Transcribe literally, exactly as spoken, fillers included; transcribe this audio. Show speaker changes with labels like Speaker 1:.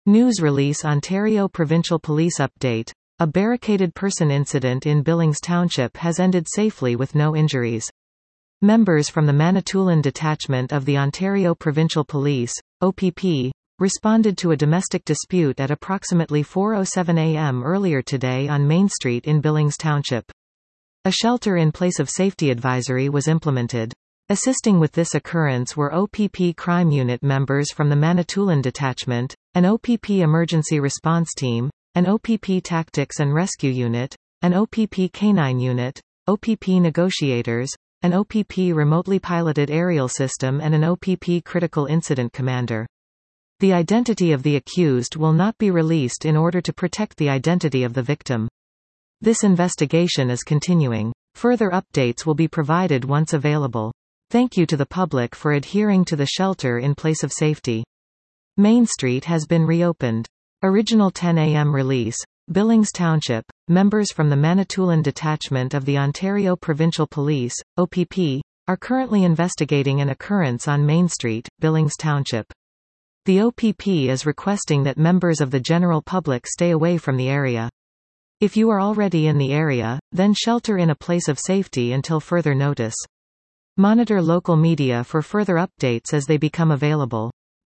Speaker 1: News release Ontario Provincial Police update. A barricaded person incident in Billings Township has ended safely with no injuries. Members from the Manitoulin Detachment of the Ontario Provincial Police, O P P, responded to a domestic dispute at approximately four oh seven a m earlier today on Main Street in Billings Township. A shelter in place of safety advisory was implemented. Assisting with this occurrence were O P P Crime Unit members from the Manitoulin Detachment, an O P P Emergency Response Team, an O P P Tactics and Rescue Unit, an O P P Canine Unit, O P P Negotiators, an O P P Remotely Piloted Aerial System and an O P P Critical Incident Commander. The identity of the accused will not be released in order to protect the identity of the victim. This investigation is continuing. Further updates will be provided once available. Thank you to the public for adhering to the shelter in place of safety. Main Street has been reopened. Original ten a m release. Billings Township. Members from the Manitoulin Detachment of the Ontario Provincial Police, O P P, are currently investigating an occurrence on Main Street, Billings Township. The O P P is requesting that members of the general public stay away from the area. If you are already in the area, then shelter in a place of safety until further notice. Monitor local media for further updates as they become available.